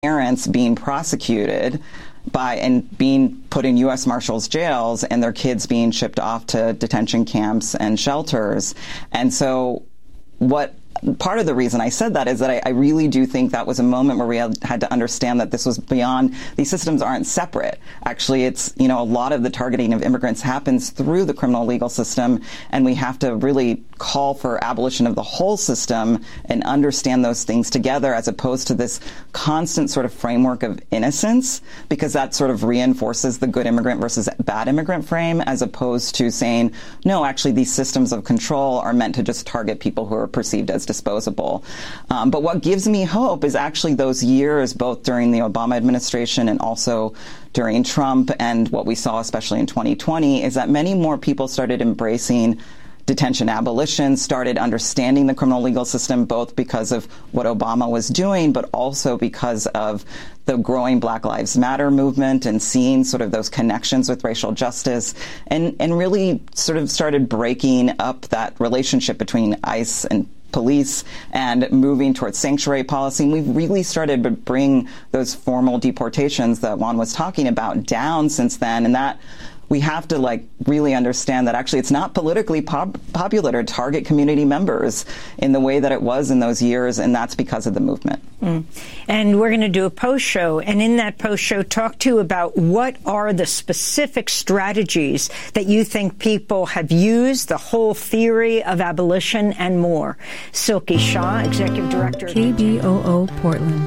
parents being prosecuted and being put in U.S. Marshals jails, and their kids being shipped off to detention camps and shelters. And so part of the reason I said that is that I really do think that was a moment where we had to understand that this was beyond, these systems aren't separate. Actually, it's, a lot of the targeting of immigrants happens through the criminal legal system, and we have to really call for abolition of the whole system and understand those things together, as opposed to this constant sort of framework of innocence, because that sort of reinforces the good immigrant versus bad immigrant frame, as opposed to saying, no, actually these systems of control are meant to just target people who are perceived as disposable. But what gives me hope is actually those years, both during the Obama administration and also during Trump, and what we saw especially in 2020, is that many more people started embracing detention abolition, started understanding the criminal legal system, both because of what Obama was doing, but also because of the growing Black Lives Matter movement and seeing sort of those connections with racial justice, and really sort of started breaking up that relationship between ICE and police and moving towards sanctuary policy. And we've really started to bring those formal deportations that Juan was talking about down since then, and that we have to really understand that actually it's not politically popular to target community members in the way that it was in those years, and that's because of the movement. And we're going to do a post show, and in that post show talk to you about what are the specific strategies that you think people have used, the whole theory of abolition and more. Silky Shah, Executive Director of KBOO Portland.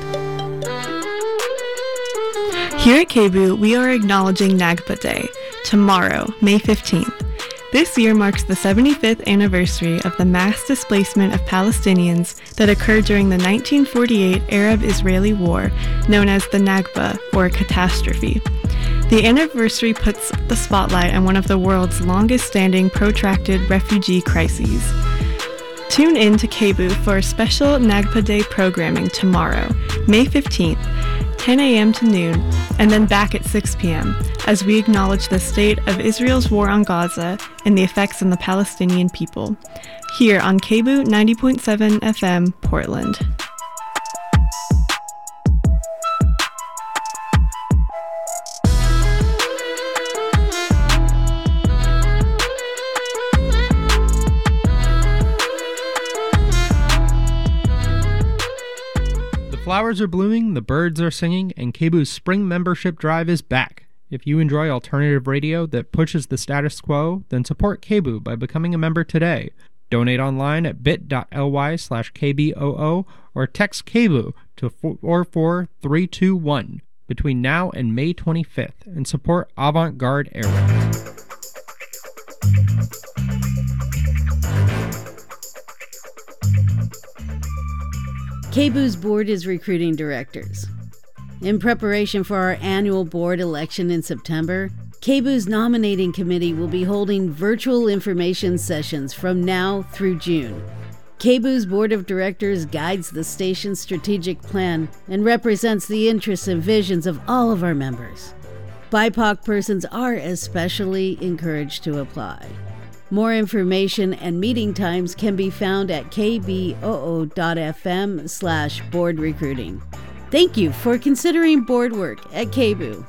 Here at KBOO, we are acknowledging Nakba Day, tomorrow, May 15th. This year marks the 75th anniversary of the mass displacement of Palestinians that occurred during the 1948 Arab-Israeli War, known as the Nakba, or catastrophe. The anniversary puts the spotlight on one of the world's longest-standing protracted refugee crises. Tune in to KBOO for a special Nakba Day programming tomorrow, May 15th, 10 a.m. to noon, and then back at 6 p.m. as we acknowledge the state of Israel's war on Gaza and the effects on the Palestinian people. Here on KBOO 90.7 FM, Portland. Flowers are blooming, the birds are singing, and KBOO's spring membership drive is back. If you enjoy alternative radio that pushes the status quo, then support KBOO by becoming a member today. Donate online at bit.ly/KBOO or text KBOO to 44321 between now and May 25th and support Avant-Garde Airways. KBOO's board is recruiting directors. In preparation for our annual board election in September, KBOO's nominating committee will be holding virtual information sessions from now through June. KBOO's board of directors guides the station's strategic plan and represents the interests and visions of all of our members. BIPOC persons are especially encouraged to apply. More information and meeting times can be found at kboo.fm/board recruiting. Thank you for considering board work at KBOO.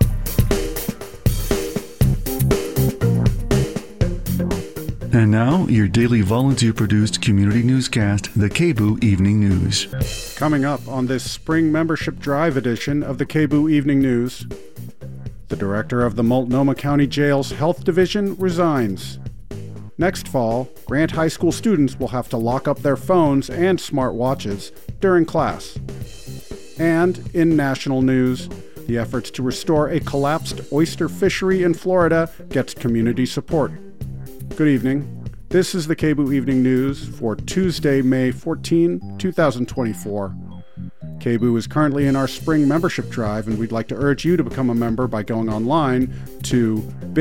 And now, your daily volunteer-produced community newscast, the KBOO Evening News. Coming up on this spring membership drive edition of the KBOO Evening News, the director of the Multnomah County Jail's Health Division resigns. Next fall, Grant High School students will have to lock up their phones and smartwatches during class. And in national news, the efforts to restore a collapsed oyster fishery in Florida gets community support. Good evening. This is the KBOO Evening News for Tuesday, May 14, 2024. KBOO is currently in our spring membership drive, and we'd like to urge you to become a member by going online to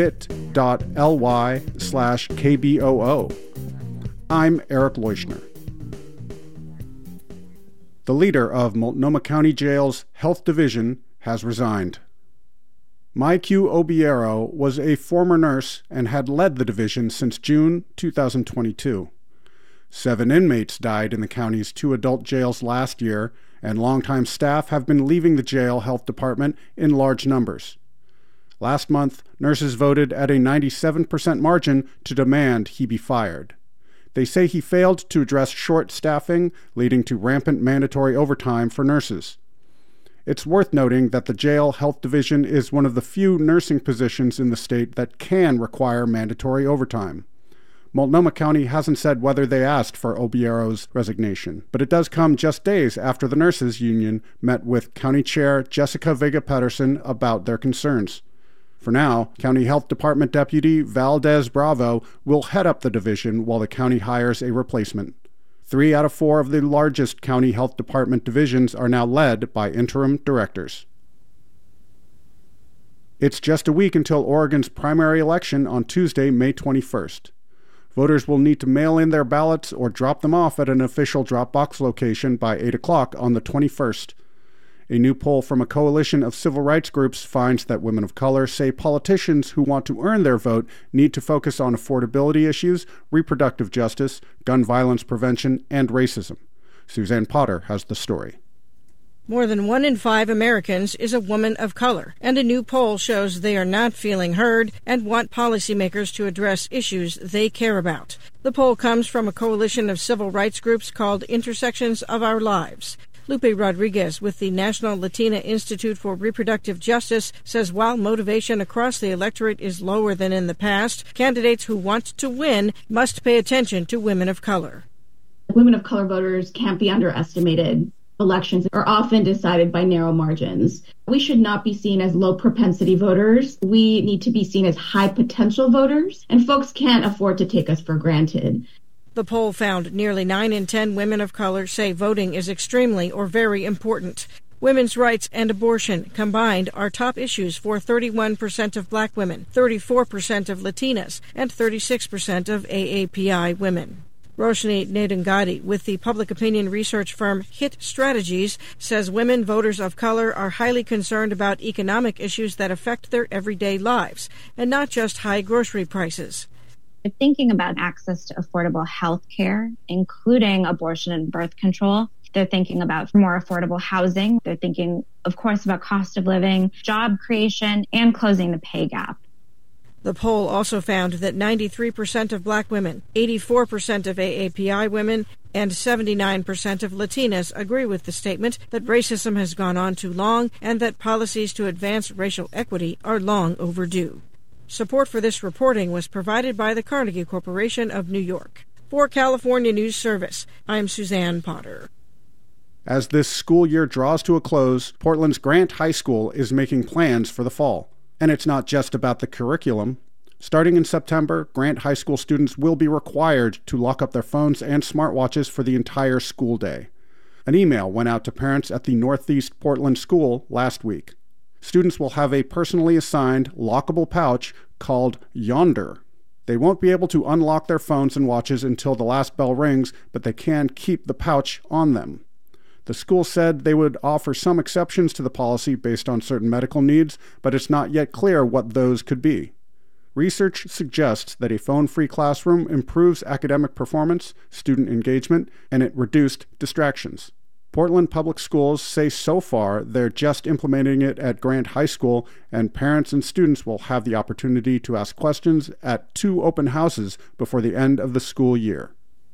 bit.ly/KBOO. I'm Eric Leuschner. The leader of Multnomah County Jail's Health Division has resigned. Maique Obiero was a former nurse and had led the division since June 2022. 7 inmates died in the county's 2 adult jails last year, and longtime staff have been leaving the jail health department in large numbers. Last month, nurses voted at a 97% margin to demand he be fired. They say he failed to address short staffing, leading to rampant mandatory overtime for nurses. It's worth noting that the jail health division is one of the few nursing positions in the state that can require mandatory overtime. Multnomah County hasn't said whether they asked for Obiero's resignation, but it does come just days after the nurses' union met with County Chair Jessica Vega-Pedersen about their concerns. For now, County Health Department Deputy Valdez Bravo will head up the division while the county hires a replacement. 3 out of 4 of the largest county health department divisions are now led by interim directors. It's just a week until Oregon's primary election on Tuesday, May 21st. Voters will need to mail in their ballots or drop them off at an official drop-box location by 8 o'clock on the 21st. A new poll from a coalition of civil rights groups finds that women of color say politicians who want to earn their vote need to focus on affordability issues, reproductive justice, gun violence prevention, and racism. Suzanne Potter has the story. More than 1 in 5 Americans is a woman of color, and a new poll shows they are not feeling heard and want policymakers to address issues they care about. The poll comes from a coalition of civil rights groups called Intersections of Our Lives. Lupe Rodriguez with the National Latina Institute for Reproductive Justice says while motivation across the electorate is lower than in the past, candidates who want to win must pay attention to women of color. Women of color voters can't be underestimated. Elections are often decided by narrow margins. We should not be seen as low propensity voters. We need to be seen as high potential voters, and folks can't afford to take us for granted. The poll found nearly 9 in 10 women of color say voting is extremely or very important. Women's rights and abortion combined are top issues for 31% of black women, 34% of Latinas, and 36% of AAPI women. Roshni Nedungadi with the public opinion research firm HIT Strategies says women voters of color are highly concerned about economic issues that affect their everyday lives, and not just high grocery prices. They're thinking about access to affordable health care, including abortion and birth control. They're thinking about more affordable housing. They're thinking, of course, about cost of living, job creation, and closing the pay gap. The poll also found that 93% of black women, 84% of AAPI women, and 79% of Latinas agree with the statement that racism has gone on too long and that policies to advance racial equity are long overdue. Support for this reporting was provided by the Carnegie Corporation of New York. For California News Service, I'm Suzanne Potter. As this school year draws to a close, Portland's Grant High School is making plans for the fall. And it's not just about the curriculum. Starting in September, Grant High School students will be required to lock up their phones and smartwatches for the entire school day. An email went out to parents at the Northeast Portland School last week. Students will have a personally assigned lockable pouch called Yonder. They won't be able to unlock their phones and watches until the last bell rings, but they can keep the pouch on them. The school said they would offer some exceptions to the policy based on certain medical needs, but it's not yet clear what those could be. Research suggests that a phone-free classroom improves academic performance, student engagement, and it reduced distractions. Portland Public Schools say so far they're just implementing it at Grant High School, and parents and students will have the opportunity to ask questions at 2 open houses before the end of the school year.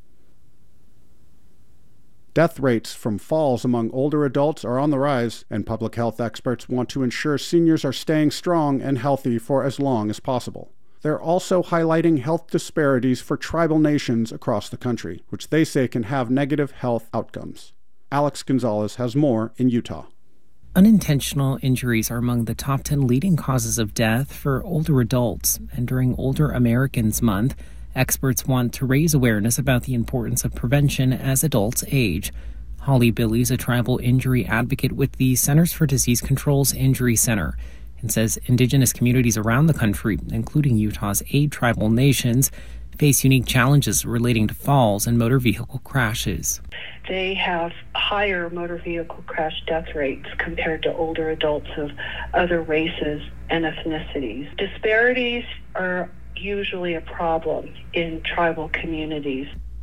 Death rates from falls among older adults are on the rise, and public health experts want to ensure seniors are staying strong and healthy for as long as possible. They're also highlighting health disparities for tribal nations across the country, which they say can have negative health outcomes. Alex Gonzalez has more in Utah. Unintentional injuries are among the top 10 leading causes of death for older adults, and during Older Americans Month, experts want to raise awareness about the importance of prevention as adults age. Holly Billy is a tribal injury advocate with the Centers for Disease Control's Injury Center and says indigenous communities around the country, including Utah's 8 tribal nations, face unique challenges relating to falls and motor vehicle crashes. They have higher motor vehicle crash death rates compared to older adults of other races and ethnicities. Disparities are usually a problem in tribal communities.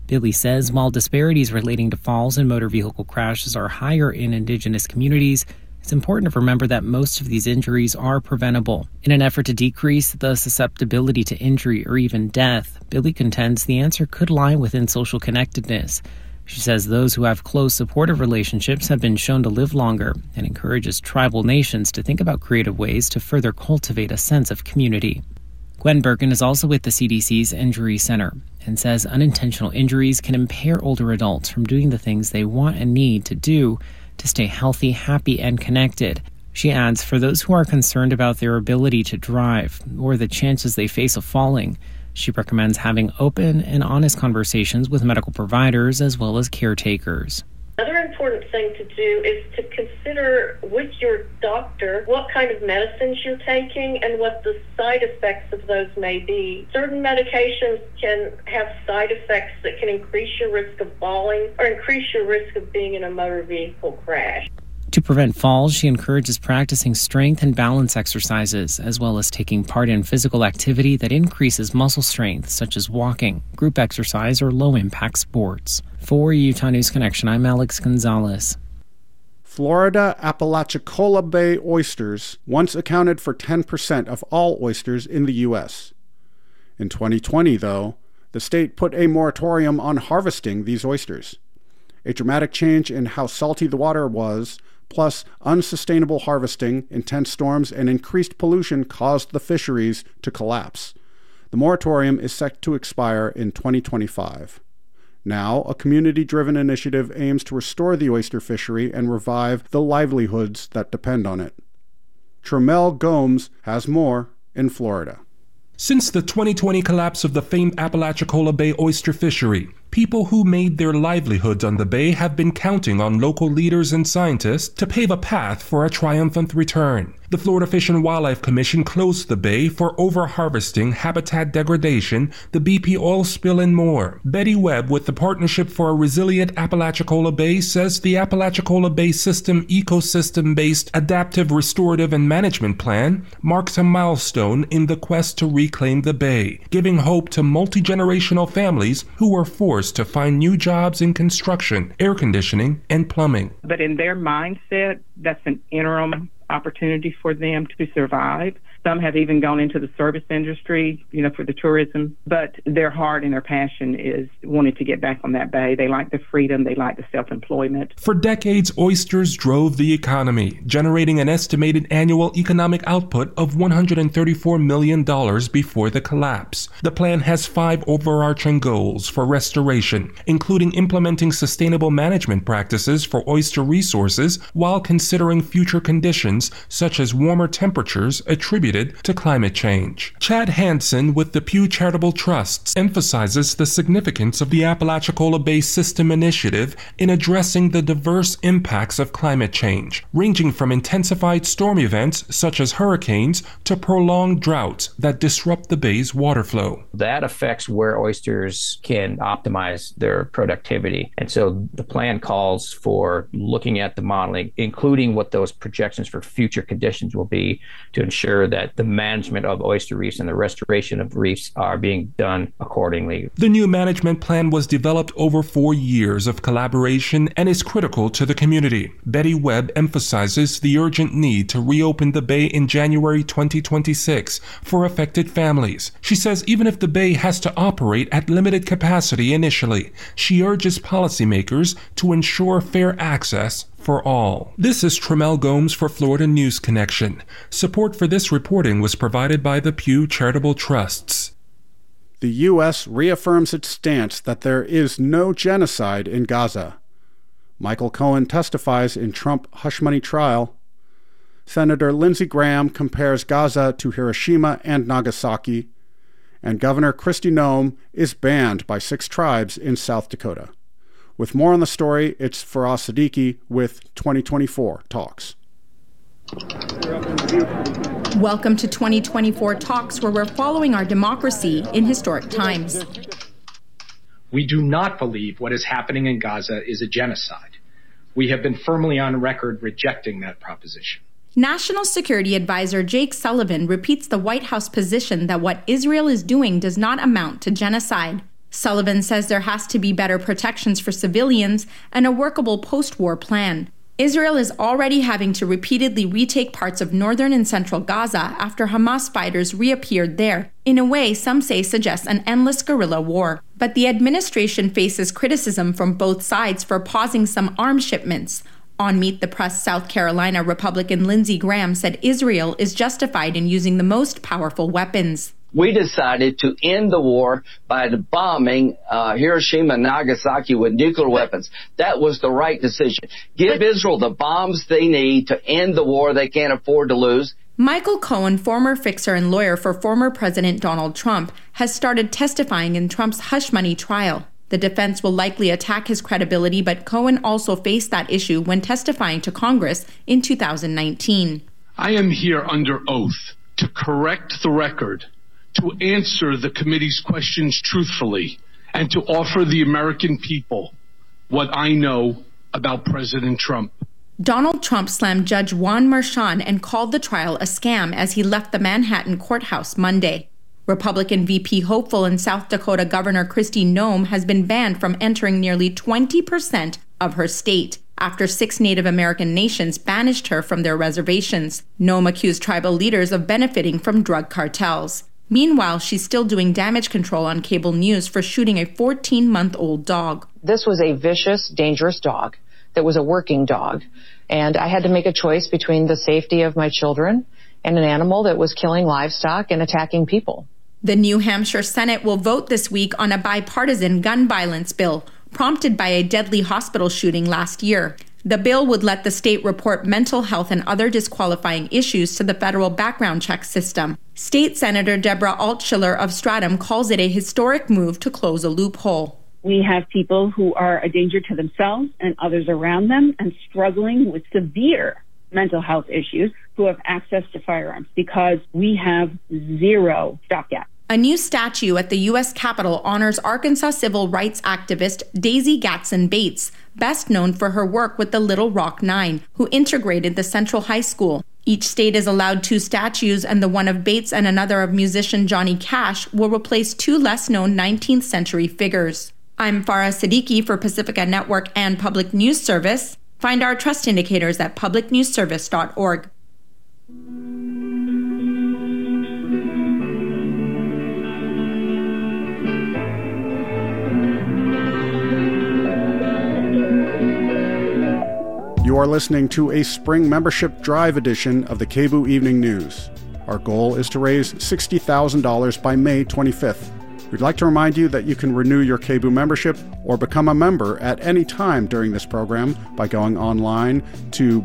Billy says while disparities relating to falls and motor vehicle crashes are higher in Indigenous communities, it's important to remember that most of these injuries are preventable. In an effort to decrease the susceptibility to injury or even death, Billy contends the answer could lie within social connectedness. She says those who have close, supportive relationships have been shown to live longer and encourages tribal nations to think about creative ways to further cultivate a sense of community. Gwen Birkin is also with the CDC's Injury Center and says unintentional injuries can impair older adults from doing the things they want and need to do to stay healthy, happy, and connected. She adds, for those who are concerned about their ability to drive or the chances they face of falling, she recommends having open and honest conversations with medical providers as well as caretakers. Another important thing to do is to consider with your doctor what kind of medicines you're taking and what the side effects of those may be. Certain medications can have side effects that can increase your risk of falling or increase your risk of being in a motor vehicle crash. To prevent falls, she encourages practicing strength and balance exercises, as well as taking part in physical activity that increases muscle strength, such as walking, group exercise, or low-impact sports. For Utah News Connection, I'm Alex Gonzalez. Florida Apalachicola Bay oysters once accounted for 10% of all oysters in the U.S. In 2020, though, the state put a moratorium on harvesting these oysters. A dramatic change in how salty the water was, plus unsustainable harvesting, intense storms, and increased pollution caused the fisheries to collapse. The moratorium is set to expire in 2025. Now, a community-driven initiative aims to restore the oyster fishery and revive the livelihoods that depend on it. Tremel Gomes has more in Florida. Since the 2020 collapse of the famed Apalachicola Bay oyster fishery, people who made their livelihoods on the bay have been counting on local leaders and scientists to pave a path for a triumphant return. The Florida Fish and Wildlife Commission closed the bay for over-harvesting, habitat degradation, the BP oil spill, and more. Betty Webb with the Partnership for a Resilient Apalachicola Bay says the Apalachicola Bay System ecosystem-based adaptive restorative and management plan marks a milestone in the quest to reclaim the bay, giving hope to multi-generational families who were forced to find new jobs in construction, air conditioning, and plumbing. But in their mindset, that's an interim opportunity for them to survive. Some have even gone into the service industry, for the tourism. But their heart and their passion is wanting to get back on that bay. They like the freedom. They like the self-employment. For decades, oysters drove the economy, generating an estimated annual economic output of $134 million before the collapse. The plan has 5 overarching goals for restoration, including implementing sustainable management practices for oyster resources while considering future conditions such as warmer temperatures attributed to climate change. Chad Hansen with the Pew Charitable Trusts emphasizes the significance of the Apalachicola Bay System Initiative in addressing the diverse impacts of climate change, ranging from intensified storm events such as hurricanes to prolonged droughts that disrupt the bay's water flow. That affects where oysters can optimize their productivity. And so the plan calls for looking at the modeling, including what those projections for future conditions will be, to ensure that the management of oyster reefs and the restoration of reefs are being done accordingly. The new management plan was developed over 4 years of collaboration and is critical to the community. Betty Webb emphasizes the urgent need to reopen the bay in January 2026 for affected families. She says even if the bay has to operate at limited capacity initially, she urges policymakers to ensure fair access for all. This is Tremel Gomes for Florida News Connection. Support for this reporting was provided by the Pew Charitable Trusts. The U.S. reaffirms its stance that there is no genocide in Gaza. Michael Cohen testifies in Trump hush money trial. Senator Lindsey Graham compares Gaza to Hiroshima and Nagasaki. And Governor Kristi Noem is banned by 6 tribes in South Dakota. With more on the story, it's Faraz Siddiqui with 2024 Talks. Welcome to 2024 Talks, where we're following our democracy in historic times. We do not believe what is happening in Gaza is a genocide. We have been firmly on record rejecting that proposition. National Security Advisor Jake Sullivan repeats the White House position that what Israel is doing does not amount to genocide. Sullivan says there has to be better protections for civilians and a workable post-war plan. Israel is already having to repeatedly retake parts of northern and central Gaza after Hamas fighters reappeared there, in a way some say suggests an endless guerrilla war. But the administration faces criticism from both sides for pausing some arms shipments. On Meet the Press, South Carolina Republican Lindsey Graham said Israel is justified in using the most powerful weapons. We decided to end the war by bombing Hiroshima and Nagasaki with nuclear weapons. That was the right decision. Give Israel the bombs they need to end the war they can't afford to lose. Michael Cohen, former fixer and lawyer for former President Donald Trump, has started testifying in Trump's hush money trial. The defense will likely attack his credibility, but Cohen also faced that issue when testifying to Congress in 2019. I am here under oath to correct the record, to answer the committee's questions truthfully, and to offer the American people what I know about President Trump. Donald Trump slammed Judge Juan Merchan and called the trial a scam as he left the Manhattan courthouse Monday. Republican VP hopeful and South Dakota Governor Kristi Noem has been banned from entering nearly 20% of her state after 6 Native American nations banished her from their reservations. Noem accused tribal leaders of benefiting from drug cartels. Meanwhile, she's still doing damage control on cable news for shooting a 14-month-old dog. This was a vicious, dangerous dog that was a working dog, and I had to make a choice between the safety of my children and an animal that was killing livestock and attacking people. The New Hampshire Senate will vote this week on a bipartisan gun violence bill prompted by a deadly hospital shooting last year. The bill would let the state report mental health and other disqualifying issues to the federal background check system. State Senator Deborah Altschiller of Stratham calls it a historic move to close a loophole. We have people who are a danger to themselves and others around them and struggling with severe mental health issues who have access to firearms because we have zero stopgap. A new statue at the U.S. Capitol honors Arkansas civil rights activist Daisy Gatson Bates, best known for her work with the Little Rock Nine, who integrated the Central High School. Each state is allowed 2 statues, and the one of Bates and another of musician Johnny Cash will replace 2 less-known 19th century figures. I'm Farah Siddiqui for Pacifica Network and Public News Service. Find our trust indicators at publicnewsservice.org. You are listening to a spring membership drive edition of the KBOO Evening News. Our goal is to raise $60,000 by May 25th. We'd like to remind you that you can renew your KBOO membership or become a member at any time during this program by going online to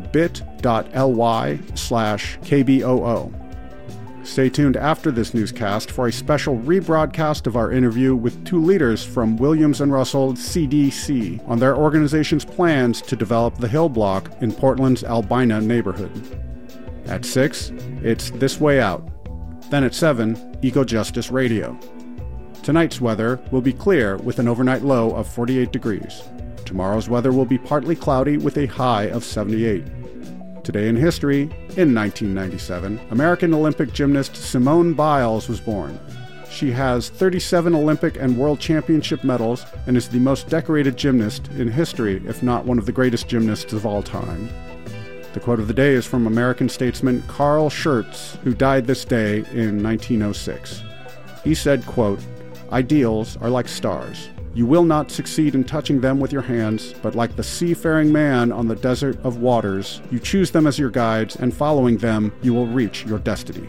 bit.ly/KBOO. Stay tuned after this newscast for a special rebroadcast of our interview with 2 leaders from Williams & Russell CDC on their organization's plans to develop the Hill Block in Portland's Albina neighborhood. At 6, it's This Way Out. Then at 7, Eco Justice Radio. Tonight's weather will be clear with an overnight low of 48 degrees. Tomorrow's weather will be partly cloudy with a high of 78. Today in history, in 1997, American Olympic gymnast Simone Biles was born. She has 37 Olympic and World Championship medals and is the most decorated gymnast in history, if not one of the greatest gymnasts of all time. The quote of the day is from American statesman Carl Schurz, who died this day in 1906. He said, quote, "Ideals are like stars. You will not succeed in touching them with your hands, but like the seafaring man on the desert of waters, you choose them as your guides, and following them, you will reach your destiny."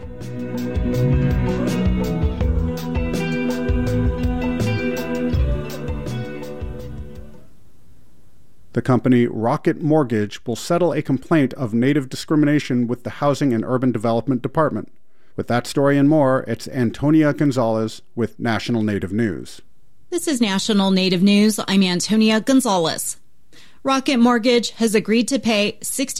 The company Rocket Mortgage will settle a complaint of Native discrimination with the Housing and Urban Development Department. With that story and more, it's Antonia Gonzalez with National Native News. This is National Native News. I'm Antonia Gonzalez. Rocket Mortgage has agreed to pay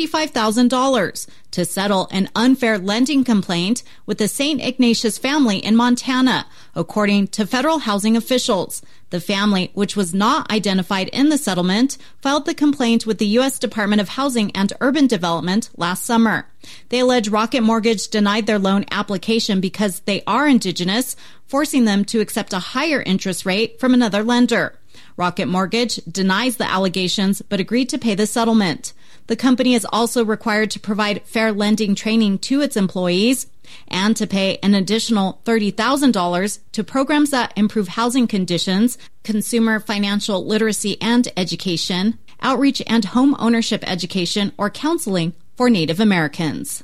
$65,000 to settle an unfair lending complaint with the St. Ignatius family in Montana, according to federal housing officials. The family, which was not identified in the settlement, filed the complaint with the U.S. Department of Housing and Urban Development last summer. They allege Rocket Mortgage denied their loan application because they are Indigenous, forcing them to accept a higher interest rate from another lender. Rocket Mortgage denies the allegations but agreed to pay the settlement. The company is also required to provide fair lending training to its employees and to pay an additional $30,000 to programs that improve housing conditions, consumer financial literacy and education, outreach and home ownership education or counseling for Native Americans.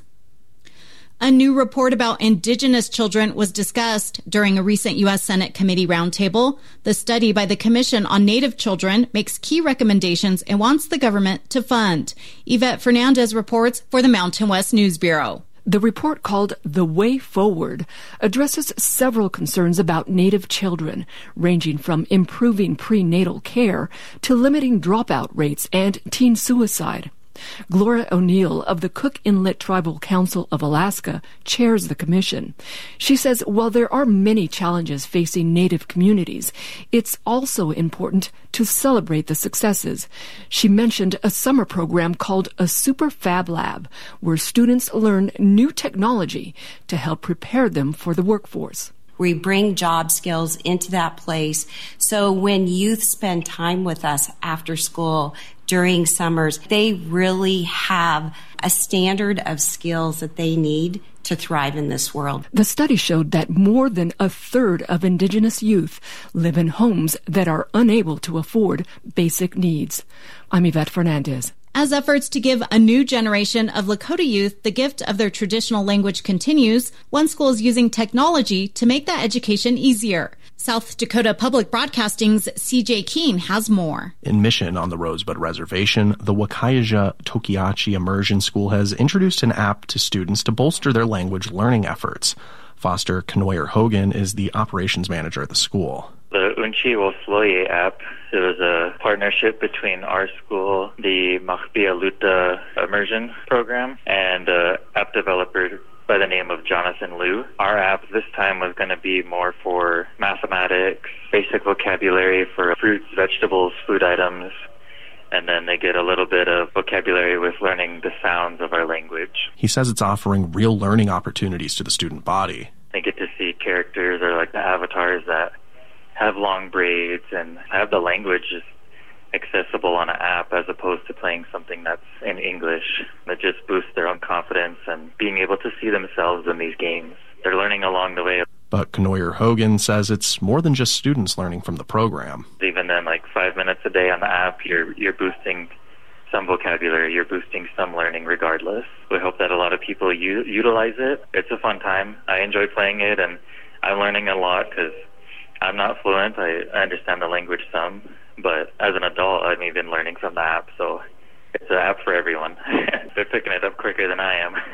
A new report about Indigenous children was discussed during a recent U.S. Senate committee roundtable. The study by the Commission on Native Children makes key recommendations and wants the government to fund. Yvette Fernandez reports for the Mountain West News Bureau. The report, called The Way Forward, addresses several concerns about Native children, ranging from improving prenatal care to limiting dropout rates and teen suicide. Gloria O'Neill of the Cook Inlet Tribal Council of Alaska chairs the commission. She says while there are many challenges facing Native communities, it's also important to celebrate the successes. She mentioned a summer program called a Super Fab Lab, where students learn new technology to help prepare them for the workforce. We bring job skills into that place. So when youth spend time with us after school during summers, they really have a standard of skills that they need to thrive in this world. The study showed that more than a third of Indigenous youth live in homes that are unable to afford basic needs. I'm Yvette Fernandez. As efforts to give a new generation of Lakota youth the gift of their traditional language continues, one school is using technology to make that education easier. South Dakota Public Broadcasting's CJ Keene has more. In Mission on the Rosebud Reservation, the Wakaija Tokiachi Immersion School has introduced an app to students to bolster their language learning efforts. Foster Knoyer Hogan is the operations manager at the school. The Unchi Wosloye app, it was a partnership between our school, the Machbia Luta immersion program, and an app developer by the name of Jonathan Liu. Our app this time was going to be more for mathematics, basic vocabulary for fruits, vegetables, food items, and then they get a little bit of vocabulary with learning the sounds of our language. He says it's offering real learning opportunities to the student body. They get to see characters or like the avatars that have long braids and have the language just accessible on an app as opposed to playing something that's in English. That just boosts their own confidence and being able to see themselves in these games. They're learning along the way. But Knoyer Hogan says it's more than just students learning from the program. Even then, like 5 minutes a day on the app, you're boosting some vocabulary, you're boosting some learning regardless. We hope that a lot of people utilize it. It's a fun time. I enjoy playing it, and I'm learning a lot because I'm not fluent. I understand the language some, but as an adult, I'm even learning from the app, so it's an app for everyone. They're picking it up quicker than I am.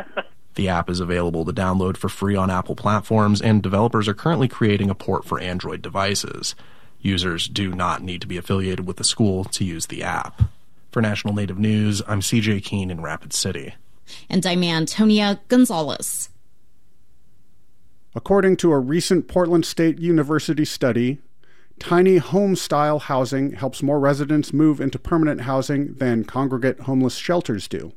The app is available to download for free on Apple platforms, and developers are currently creating a port for Android devices. Users do not need to be affiliated with the school to use the app. For National Native News, I'm CJ Keene in Rapid City. And I'm Antonia Gonzalez. According to a recent Portland State University study, tiny home-style housing helps more residents move into permanent housing than congregate homeless shelters do.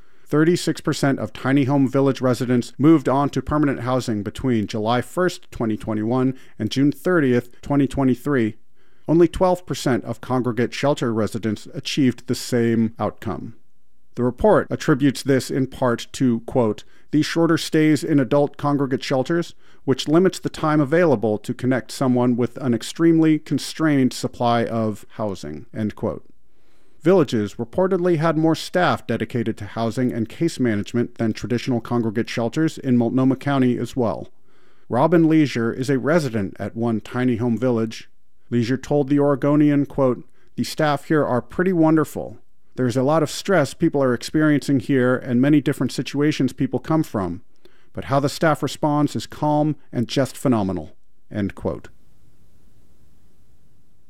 36% of tiny home village residents moved on to permanent housing between July 1st, 2021 and June 30th, 2023. Only 12% of congregate shelter residents achieved the same outcome. The report attributes this in part to, quote, these shorter stays in adult congregate shelters, which limits the time available to connect someone with an extremely constrained supply of housing, end quote. Villages reportedly had more staff dedicated to housing and case management than traditional congregate shelters in Multnomah County as well. Robin Leisure is a resident at one tiny home village. Leisure told the Oregonian, quote, the staff here are pretty wonderful. There's a lot of stress people are experiencing here and many different situations people come from, but how the staff responds is calm and just phenomenal, end quote.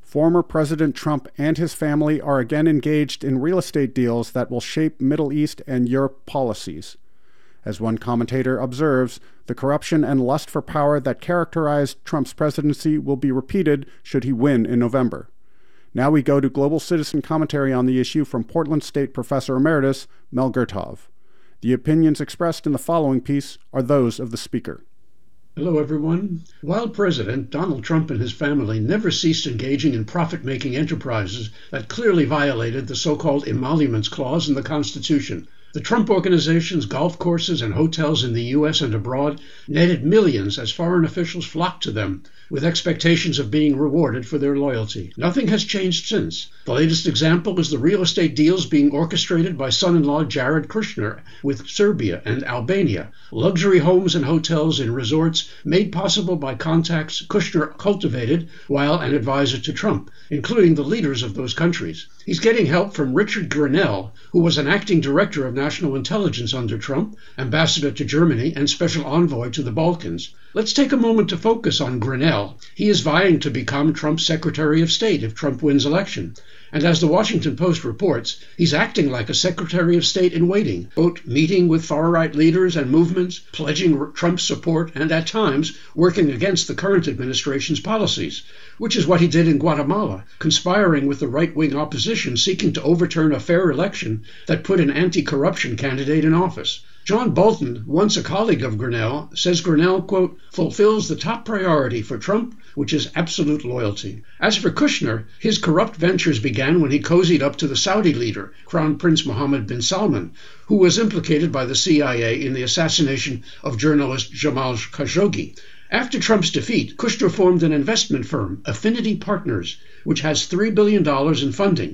Former President Trump and his family are again engaged in real estate deals that will shape Middle East and Europe policies. As one commentator observes, the corruption and lust for power that characterized Trump's presidency will be repeated should he win in November. Now we go to Global Citizen commentary on the issue from Portland State Professor Emeritus Mel Gertov. The opinions expressed in the following piece are those of the speaker. Hello, everyone. While President, Donald Trump and his family never ceased engaging in profit-making enterprises that clearly violated the so-called emoluments clause in the Constitution. The Trump Organization's golf courses and hotels in the U.S. and abroad netted millions as foreign officials flocked to them, with expectations of being rewarded for their loyalty. Nothing has changed since. The latest example is the real estate deals being orchestrated by son-in-law Jared Kushner with Serbia and Albania, luxury homes and hotels in resorts made possible by contacts Kushner cultivated while an advisor to Trump, including the leaders of those countries. He's getting help from Richard Grenell, who was an acting director of national intelligence under Trump, ambassador to Germany, and special envoy to the Balkans. Let's take a moment to focus on Grenell. He is vying to become Trump's Secretary of State if Trump wins election. And as the Washington Post reports, he's acting like a Secretary of State in waiting, quote, meeting with far-right leaders and movements, pledging Trump's support, and at times working against the current administration's policies, which is what he did in Guatemala, conspiring with the right-wing opposition seeking to overturn a fair election that put an anti-corruption candidate in office. John Bolton, once a colleague of Grenell, says Grenell, quote, fulfills the top priority for Trump, which is absolute loyalty. As for Kushner, his corrupt ventures began when he cozied up to the Saudi leader, Crown Prince Mohammed bin Salman, who was implicated by the CIA in the assassination of journalist Jamal Khashoggi. After Trump's defeat, Kushner formed an investment firm, Affinity Partners, which has $3 billion in funding,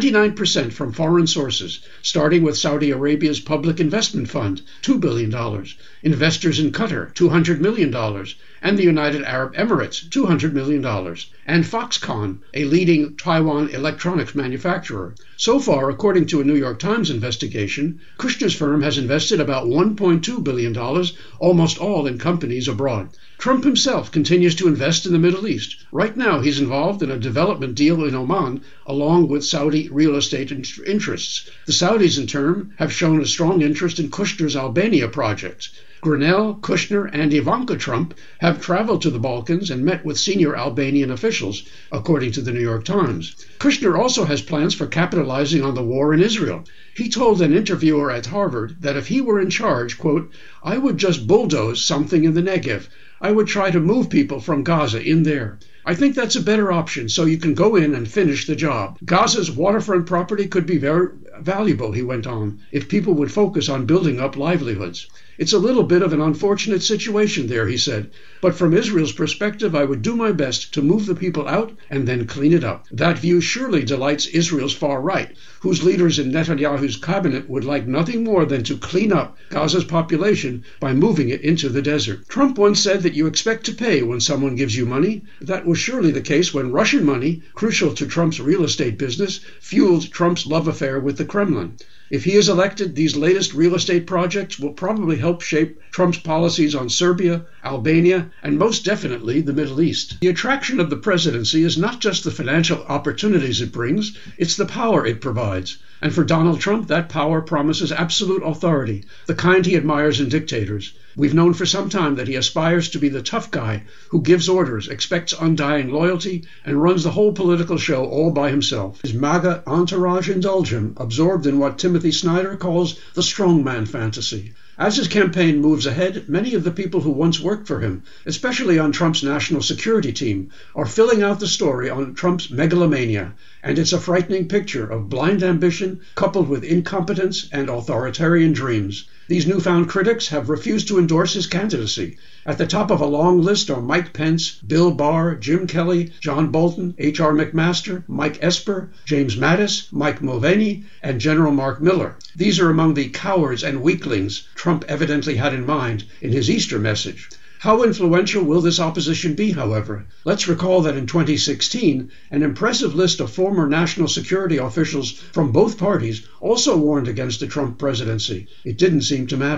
99% from foreign sources, starting with Saudi Arabia's Public Investment Fund, $2 billion, investors in Qatar, $200 million, and the United Arab Emirates, $200 million, and Foxconn, a leading Taiwan electronics manufacturer. So far, according to a New York Times investigation, Kushner's firm has invested about $1.2 billion, almost all in companies abroad. Trump himself continues to invest in the Middle East. Right now, he's involved in a development deal in Oman, along with Saudi real estate interests. The Saudis, in turn, have shown a strong interest in Kushner's Albania project. Grenell, Kushner, and Ivanka Trump have traveled to the Balkans and met with senior Albanian officials, according to the New York Times. Kushner also has plans for capitalizing on the war in Israel. He told an interviewer at Harvard that if he were in charge, quote, I would just bulldoze something in the Negev. I would try to move people from Gaza in there. I think that's a better option, so you can go in and finish the job. Gaza's waterfront property could be very valuable, he went on, if people would focus on building up livelihoods. It's a little bit of an unfortunate situation there, he said, but from Israel's perspective, I would do my best to move the people out and then clean it up. That view surely delights Israel's far right, whose leaders in Netanyahu's cabinet would like nothing more than to clean up Gaza's population by moving it into the desert. Trump once said that you expect to pay when someone gives you money. That was surely the case when Russian money, crucial to Trump's real estate business, fueled Trump's love affair with the Kremlin. If he is elected, these latest real estate projects will probably help shape Trump's policies on Serbia, Albania, and most definitely the Middle East. The attraction of the presidency is not just the financial opportunities it brings, it's the power it provides. And for Donald Trump, that power promises absolute authority, the kind he admires in dictators. We've known for some time that he aspires to be the tough guy who gives orders, expects undying loyalty, and runs the whole political show all by himself. His MAGA entourage indulge him, absorbed in what Timothy Snyder calls the strongman fantasy. As his campaign moves ahead, many of the people who once worked for him, especially on Trump's national security team, are filling out the story on Trump's megalomania, and it's a frightening picture of blind ambition coupled with incompetence and authoritarian dreams. These newfound critics have refused to endorse his candidacy. At the top of a long list are Mike Pence, Bill Barr, Jim Kelly, John Bolton, H.R. McMaster, Mike Esper, James Mattis, Mike Mulvaney, and General Mark Miller. These are among the cowards and weaklings Trump evidently had in mind in his Easter message. How influential will this opposition be, however? Let's recall that in 2016, an impressive list of former national security officials from both parties also warned against the Trump presidency. It didn't seem to matter.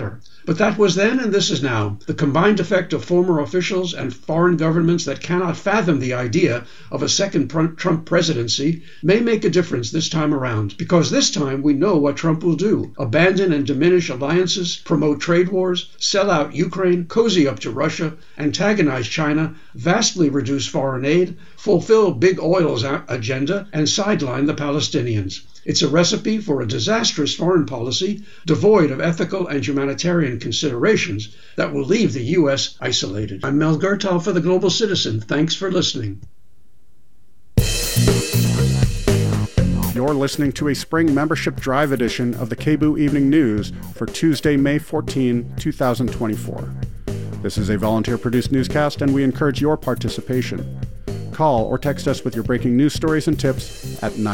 But that was then and this is now. The combined effect of former officials and foreign governments that cannot fathom the idea of a second Trump presidency may make a difference this time around, because this time we know what Trump will do: abandon and diminish alliances, promote trade wars, sell out Ukraine, cozy up to Russia, antagonize China, vastly reduce foreign aid, fulfill big oil's agenda, and sideline the Palestinians. It's a recipe for a disastrous foreign policy devoid of ethical and humanitarian considerations that will leave the U.S. isolated. I'm Mel Gertal for The Global Citizen. Thanks for listening. You're listening to a spring membership drive edition of the KBOO Evening News for Tuesday, May 14, 2024. This is a volunteer-produced newscast, and we encourage your participation. Call or text us with your breaking news stories and tips at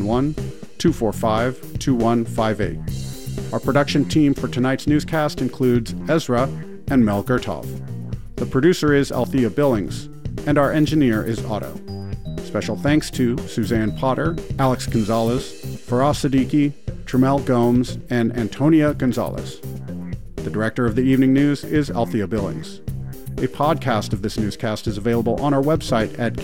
971-245-2158. Our production team for tonight's newscast includes Ezra and Mel Gertov. The producer is Althea Billings, and our engineer is Otto. Special thanks to Suzanne Potter, Alex Gonzalez, Faraz Siddiqui, Tremel Gomes, and Antonia Gonzalez. The director of the Evening News is Althea Billings. A podcast of this newscast is available on our website at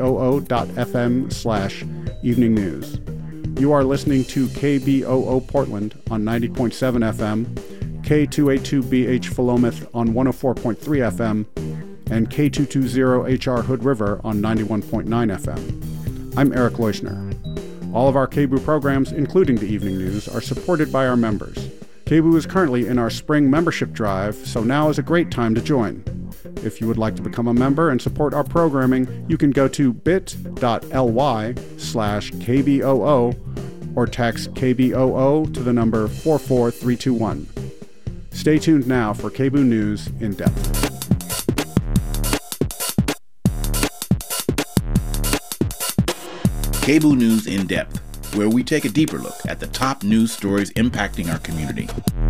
kboo.fm/evening news. You are listening to KBOO Portland on 90.7 FM, K282BH Philomath on 104.3 FM, and K220HR Hood River on 91.9 FM. I'm Eric Leuschner. All of our KBOO programs, including the Evening News, are supported by our members. KBOO is currently in our spring membership drive, so now is a great time to join. If you would like to become a member and support our programming, you can go to bit.ly/KBOO or text KBOO to the number 44321. Stay tuned now for KBOO News in Depth. KBOO News in Depth, where we take a deeper look at the top news stories impacting our community.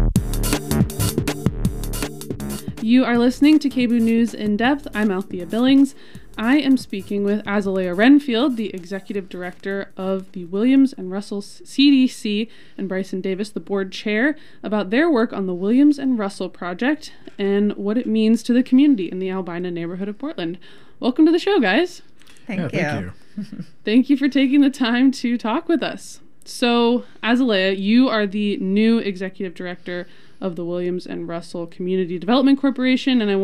You are listening to KBOO News in Depth. I'm Althea Billings. I am speaking with Azalea Renfield, the Executive Director of the Williams and Russell CDC, and Bryson Davis, the Board Chair, about their work on the Williams and Russell Project and what it means to the community in the Albina neighborhood of Portland. Welcome to the show, guys. Thank you. Thank you for taking the time to talk with us. So, Azalea, you are the new Executive Director of the Williams and Russell Community Development Corporation, and I